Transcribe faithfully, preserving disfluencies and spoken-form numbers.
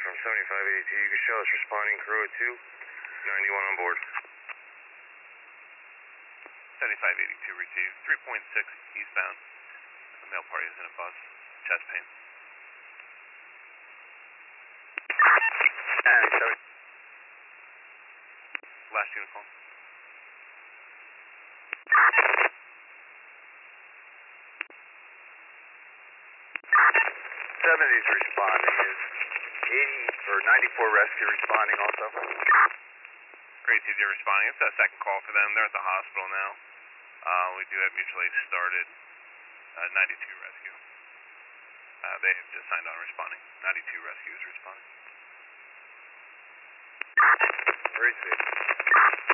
from seventy-five eighty-two. You can show us responding crew at two ninety-one on board. seventy-five eighty-two received, three point six eastbound. The male party is in a bus, chest pain. And seven. Last unit call. seventy's responding. Is eighty or ninety-four rescue responding also? Great, T J responding. It's a second call for them. They're at the hospital now. Uh, we do have mutually started uh, ninety-two rescue. Uh, they have just signed on responding. ninety-two rescue is responding. Great,